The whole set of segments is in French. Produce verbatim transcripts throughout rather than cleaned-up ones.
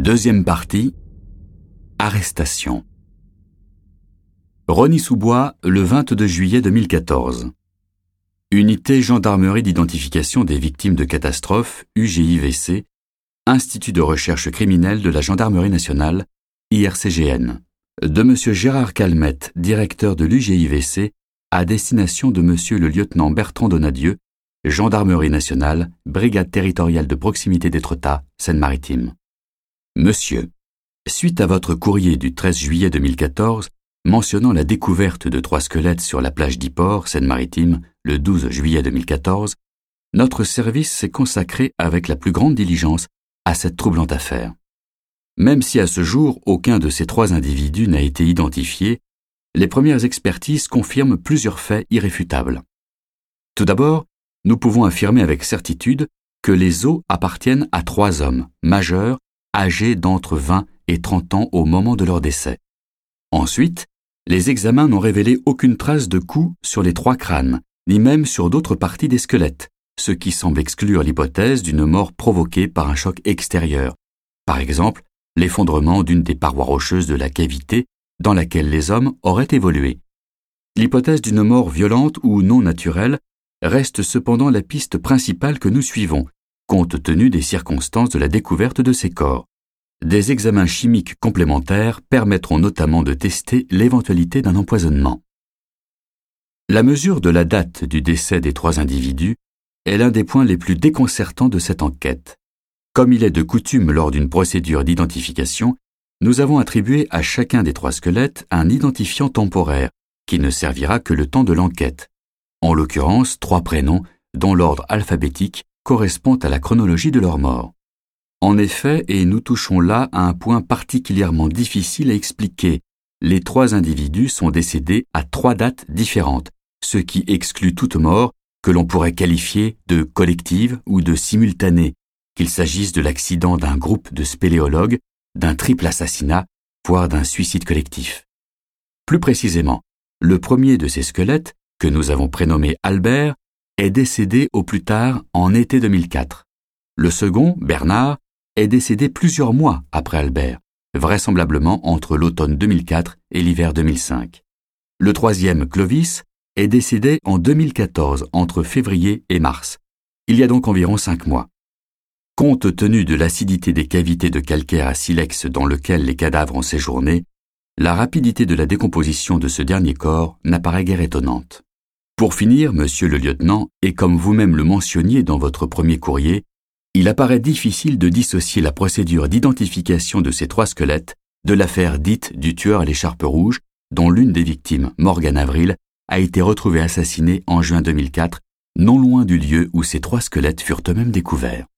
Deuxième partie. Arrestation. Rosny-sous-Bois, le vingt-deux juillet deux mille quatorze. Unité Gendarmerie d'identification des victimes de catastrophes, U G I V C, Institut de recherche criminelle de la Gendarmerie nationale, I R C G N. De M. Gérard Calmette, directeur de l'U G I V C, à destination de M. le lieutenant Bertrand Donadieu, Gendarmerie nationale, Brigade territoriale de proximité d'Étretat, Seine-Maritime. Monsieur, suite à votre courrier du treize juillet deux mille quatorze, mentionnant la découverte de trois squelettes sur la plage d'Yport, Seine-Maritime, le douze juillet deux mille quatorze, notre service s'est consacré avec la plus grande diligence à cette troublante affaire. Même si à ce jour aucun de ces trois individus n'a été identifié, les premières expertises confirment plusieurs faits irréfutables. Tout d'abord, nous pouvons affirmer avec certitude que les os appartiennent à trois hommes majeurs âgés d'entre vingt et trente ans au moment de leur décès. Ensuite, les examens n'ont révélé aucune trace de coups sur les trois crânes, ni même sur d'autres parties des squelettes, ce qui semble exclure l'hypothèse d'une mort provoquée par un choc extérieur, par exemple l'effondrement d'une des parois rocheuses de la cavité dans laquelle les hommes auraient évolué. L'hypothèse d'une mort violente ou non naturelle reste cependant la piste principale que nous suivons, compte tenu des circonstances de la découverte de ces corps. Des examens chimiques complémentaires permettront notamment de tester l'éventualité d'un empoisonnement. La mesure de la date du décès des trois individus est l'un des points les plus déconcertants de cette enquête. Comme il est de coutume lors d'une procédure d'identification, nous avons attribué à chacun des trois squelettes un identifiant temporaire qui ne servira que le temps de l'enquête. En l'occurrence, trois prénoms dont l'ordre alphabétique correspond à la chronologie de leur mort. En effet, et nous touchons là à un point particulièrement difficile à expliquer, les trois individus sont décédés à trois dates différentes, ce qui exclut toute mort que l'on pourrait qualifier de collective ou de simultanée, qu'il s'agisse de l'accident d'un groupe de spéléologues, d'un triple assassinat, voire d'un suicide collectif. Plus précisément, le premier de ces squelettes, que nous avons prénommé Albert, est décédé au plus tard en été deux mille quatre. Le second, Bernard, est décédé plusieurs mois après Albert, vraisemblablement entre l'automne deux mille quatre et l'hiver deux mille cinq. Le troisième, Clovis, est décédé en deux mille quatorze, entre février et mars. Il y a donc environ cinq mois. Compte tenu de l'acidité des cavités de calcaire à silex dans lequel les cadavres ont séjourné, la rapidité de la décomposition de ce dernier corps n'apparaît guère étonnante. Pour finir, monsieur le lieutenant, et comme vous-même le mentionniez dans votre premier courrier, il apparaît difficile de dissocier la procédure d'identification de ces trois squelettes de l'affaire dite du tueur à l'écharpe rouge, dont l'une des victimes, Morgane Avril, a été retrouvée assassinée en juin deux mille quatre, non loin du lieu où ces trois squelettes furent eux-mêmes découverts.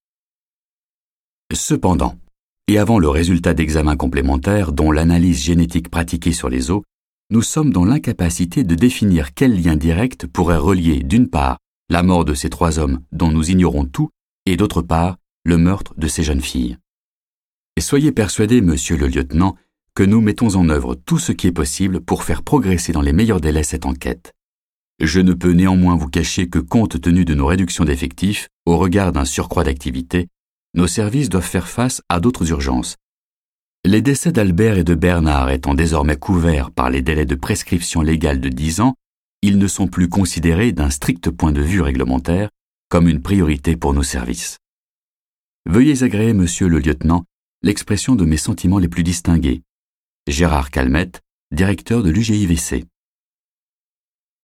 Cependant, et avant le résultat d'examens complémentaires dont l'analyse génétique pratiquée sur les os, nous sommes dans l'incapacité de définir quel lien direct pourrait relier, d'une part, la mort de ces trois hommes dont nous ignorons tout, et d'autre part, le meurtre de ces jeunes filles. Et soyez persuadé, monsieur le lieutenant, que nous mettons en œuvre tout ce qui est possible pour faire progresser dans les meilleurs délais cette enquête. Je ne peux néanmoins vous cacher que compte tenu de nos réductions d'effectifs, au regard d'un surcroît d'activité, nos services doivent faire face à d'autres urgences. Les décès d'Albert et de Bernard étant désormais couverts par les délais de prescription légale de dix ans, ils ne sont plus considérés d'un strict point de vue réglementaire comme une priorité pour nos services. Veuillez agréer, monsieur le lieutenant, l'expression de mes sentiments les plus distingués. Gérard Calmette, directeur de l'U G I V C.